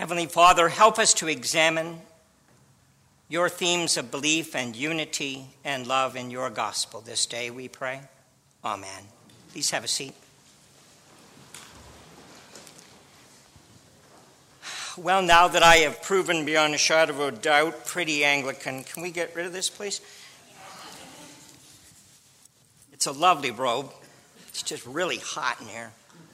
Heavenly Father, help us to examine your themes of belief and unity and love in your gospel this day, we pray. Amen. Please have a seat. Well, now that I have proven beyond a shadow of a doubt, pretty Anglican, can we get rid of this, please? It's a lovely robe. It's just really hot in here.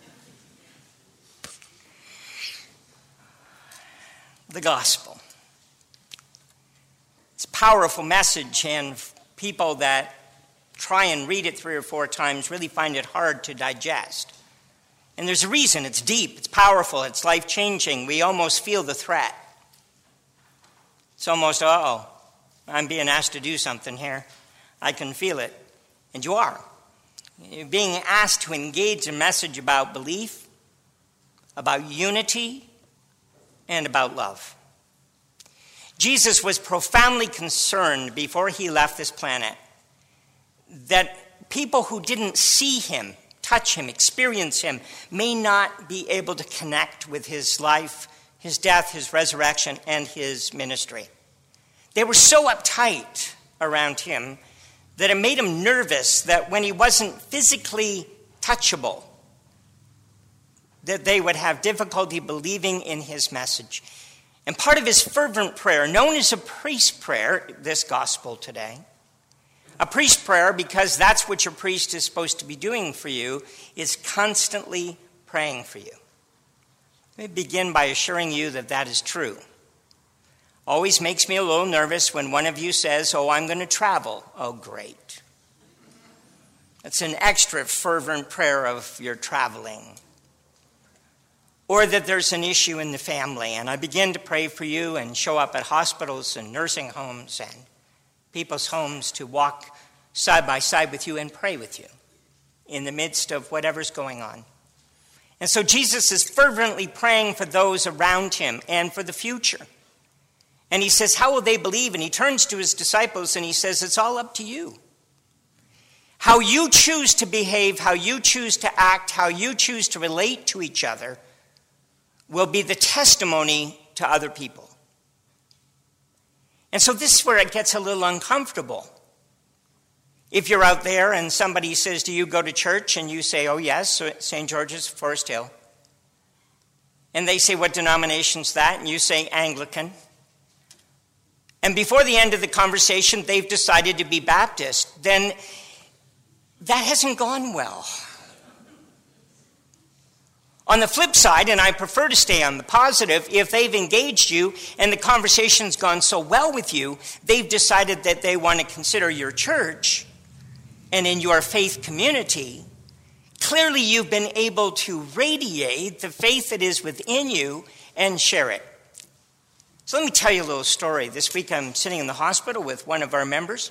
The gospel. It's a powerful message, and people that try and read it 3 or 4 times really find it hard to digest. And there's a reason. It's deep, it's powerful, it's life-changing. We almost feel the threat. It's almost, I'm being asked to do something here. I can feel it. And you are. You're being asked to engage a message about belief, about unity, and about love. Jesus was profoundly concerned before he left this planet that people who didn't see him, touch him, experience him, may not be able to connect with his life, his death, his resurrection, and his ministry. They were so uptight around him that it made him nervous that when he wasn't physically touchable, that they would have difficulty believing in his message. And part of his fervent prayer, known as a priest prayer, this gospel today, a priest prayer, because that's what your priest is supposed to be doing for you, is constantly praying for you. Let me begin by assuring you that that is true. Always makes me a little nervous when one of you says, I'm going to travel. Oh, great. That's an extra fervent prayer of your traveling. Or that there's an issue in the family, and I begin to pray for you and show up at hospitals and nursing homes and people's homes to walk side by side with you and pray with you in the midst of whatever's going on. And so Jesus is fervently praying for those around him and for the future. And he says, how will they believe? And he turns to his disciples and he says, it's all up to you. How you choose to behave, how you choose to act, how you choose to relate to each other will be the testimony to other people. And so this is where it gets a little uncomfortable. If you're out there and somebody says, do you go to church? And you say, oh yes, St. George's, Forest Hill. And they say, what denomination's that? And you say, Anglican. And before the end of the conversation, they've decided to be Baptist. Then that hasn't gone well. On the flip side, and I prefer to stay on the positive, if they've engaged you and the conversation's gone so well with you, they've decided that they want to consider your church and in your faith community, clearly you've been able to radiate the faith that is within you and share it. So let me tell you a little story. This week I'm sitting in the hospital with one of our members,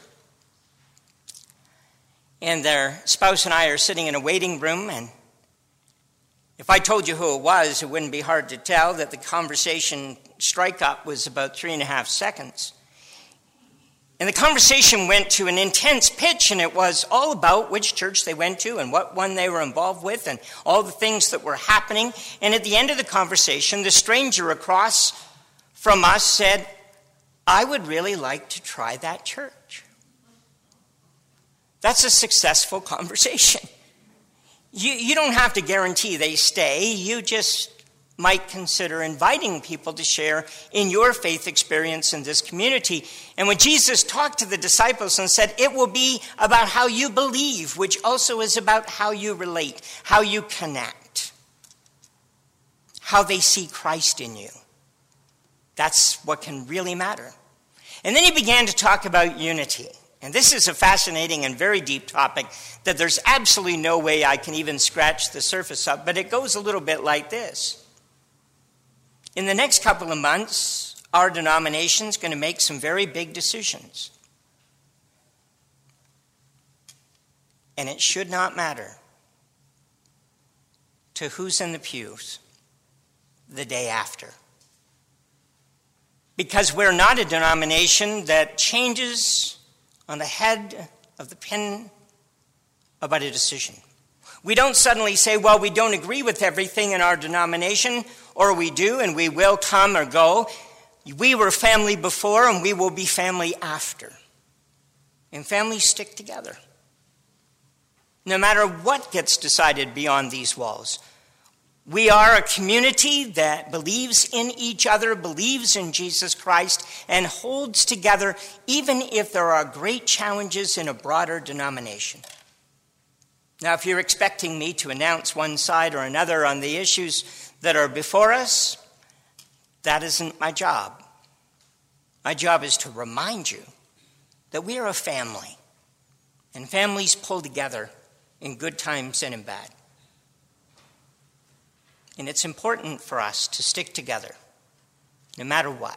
and their spouse and I are sitting in a waiting room, and if I told you who it was, it wouldn't be hard to tell that the conversation strike-up was about 3.5 seconds. And the conversation went to an intense pitch, and it was all about which church they went to and what one they were involved with and all the things that were happening. And at the end of the conversation, the stranger across from us said, I would really like to try that church. That's a successful conversation. You don't have to guarantee they stay. You just might consider inviting people to share in your faith experience in this community. And when Jesus talked to the disciples and said, it will be about how you believe, which also is about how you relate, how you connect, how they see Christ in you. That's what can really matter. And then he began to talk about unity. And this is a fascinating and very deep topic that there's absolutely no way I can even scratch the surface of, but it goes a little bit like this. In the next couple of months, our denomination is going to make some very big decisions. And it should not matter to who's in the pews the day after. Because we're not a denomination that changes on the head of the pin about a decision. We don't suddenly say, well, we don't agree with everything in our denomination, or we do, and we will come or go. We were family before, and we will be family after. And families stick together. No matter what gets decided beyond these walls. We are a community that believes in each other, believes in Jesus Christ, and holds together even if there are great challenges in a broader denomination. Now, if you're expecting me to announce one side or another on the issues that are before us, that isn't my job. My job is to remind you that we are a family, and families pull together in good times and in bad. And it's important for us to stick together, no matter what.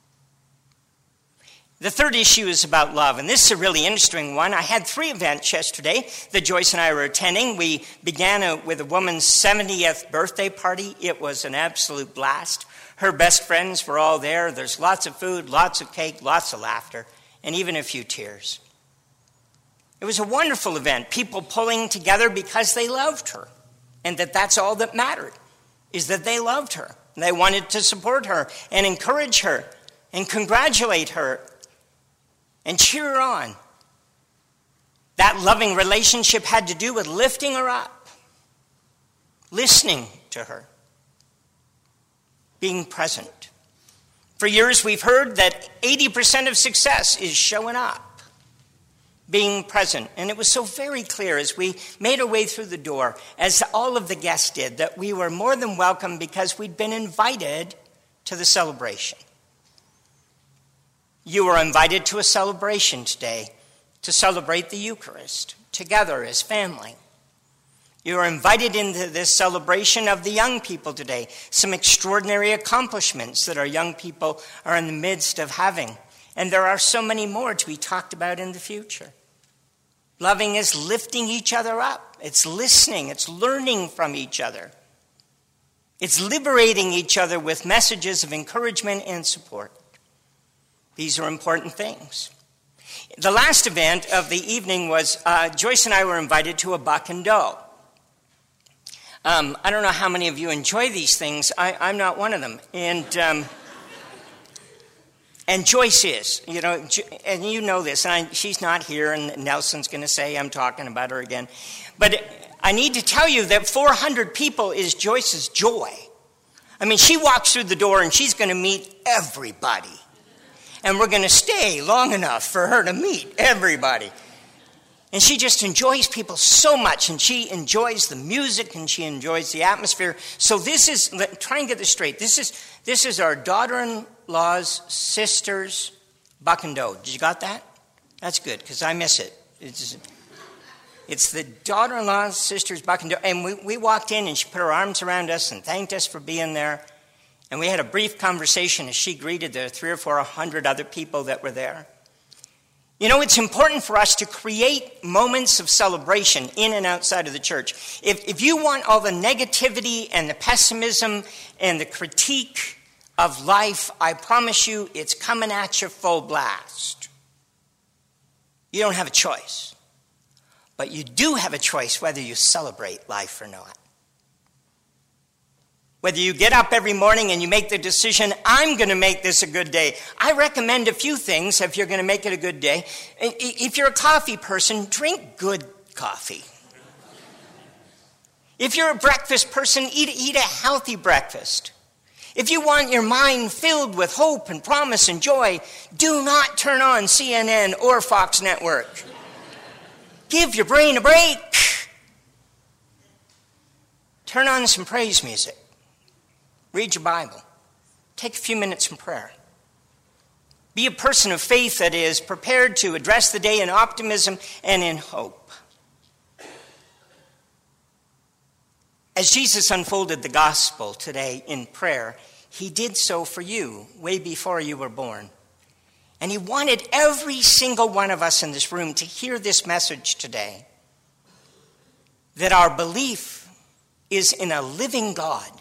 The third issue is about love, and this is a really interesting one. I had 3 events yesterday that Joyce and I were attending. We began with a woman's 70th birthday party. It was an absolute blast. Her best friends were all there. There's lots of food, lots of cake, lots of laughter, and even a few tears. It was a wonderful event, people pulling together because they loved her, and that's all that mattered, is that they loved her. They wanted to support her and encourage her and congratulate her and cheer her on. That loving relationship had to do with lifting her up, listening to her, being present. For years we've heard that 80% of success is showing up, being present. And it was so very clear as we made our way through the door, as all of the guests did, that we were more than welcome because we'd been invited to the celebration. You were invited to a celebration today to celebrate the Eucharist together as family. You are invited into this celebration of the young people today, some extraordinary accomplishments that our young people are in the midst of having. And there are so many more to be talked about in the future. Loving is lifting each other up. It's listening. It's learning from each other. It's liberating each other with messages of encouragement and support. These are important things. The last event of the evening was Joyce and I were invited to a buck and doe. I don't know how many of you enjoy these things. I'm not one of them. And Joyce is, and you know this, and she's not here, and Nelson's going to say I'm talking about her again. But I need to tell you that 400 people is Joyce's joy. I mean, she walks through the door and she's going to meet everybody. And we're going to stay long enough for her to meet everybody. And she just enjoys people so much, and she enjoys the music, and she enjoys the atmosphere. So this is, try and get this straight, this is our daughter-in-law's sister's buck and doe. Did you got that? That's good, because I miss it. It's the daughter-in-law's sister's buck and doe. And we walked in, and she put her arms around us and thanked us for being there. And we had a brief conversation as she greeted the 300 or 400 other people that were there. It's important for us to create moments of celebration in and outside of the church. If you want all the negativity and the pessimism and the critique of life, I promise you it's coming at you full blast. You don't have a choice. But you do have a choice whether you celebrate life or not. Whether you get up every morning and you make the decision, I'm going to make this a good day. I recommend a few things if you're going to make it a good day. If you're a coffee person, drink good coffee. If you're a breakfast person, eat a healthy breakfast. If you want your mind filled with hope and promise and joy, do not turn on CNN or Fox Network. Give your brain a break. Turn on some praise music. Read your Bible. Take a few minutes in prayer. Be a person of faith that is prepared to address the day in optimism and in hope. As Jesus unfolded the gospel today in prayer, he did so for you way before you were born. And he wanted every single one of us in this room to hear this message today. That our belief is in a living God,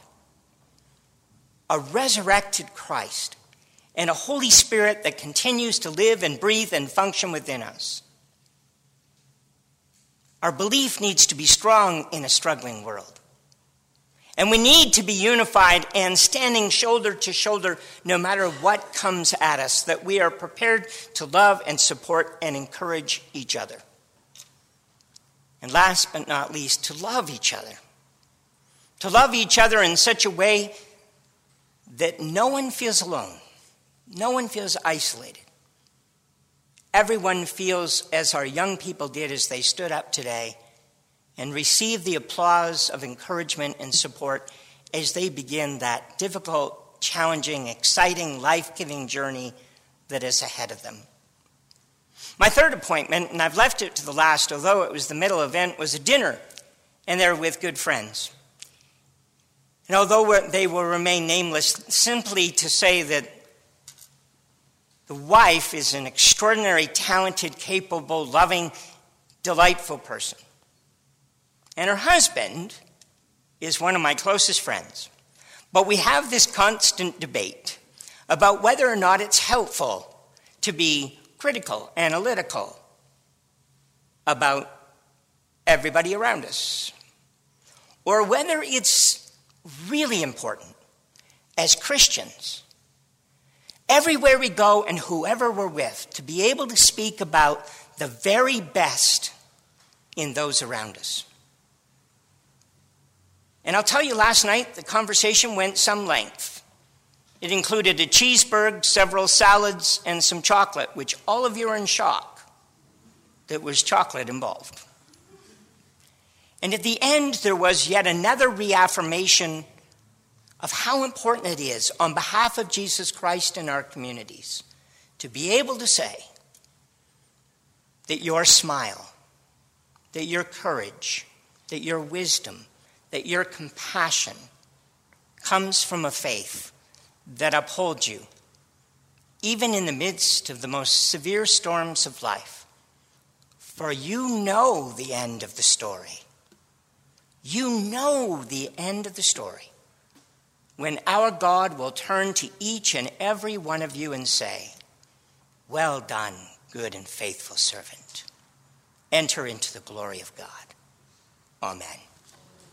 a resurrected Christ, and a Holy Spirit that continues to live and breathe and function within us. Our belief needs to be strong in a struggling world. And we need to be unified and standing shoulder to shoulder no matter what comes at us, that we are prepared to love and support and encourage each other. And last but not least, to love each other. To love each other in such a way that no one feels alone. No one feels isolated. Everyone feels as our young people did as they stood up today and received the applause of encouragement and support as they begin that difficult, challenging, exciting, life-giving journey that is ahead of them. My third appointment, and I've left it to the last, although it was the middle event, was a dinner, and they're with good friends. And although they will remain nameless, simply to say that the wife is an extraordinary, talented, capable, loving, delightful person. And her husband is one of my closest friends. But we have this constant debate about whether or not it's helpful to be critical, analytical about everybody around us, or whether it's really important as Christians, everywhere we go and whoever we're with, to be able to speak about the very best in those around us. And I'll tell you, last night the conversation went some length. It included a cheeseburger, several salads, and some chocolate, which all of you are in shock that was chocolate involved. And at the end, there was yet another reaffirmation of how important it is on behalf of Jesus Christ in our communities to be able to say that your smile, that your courage, that your wisdom, that your compassion comes from a faith that upholds you, even in the midst of the most severe storms of life. For you know the end of the story. You know the end of the story, when our God will turn to each and every one of you and say, "Well done, good and faithful servant. Enter into the glory of God." Amen.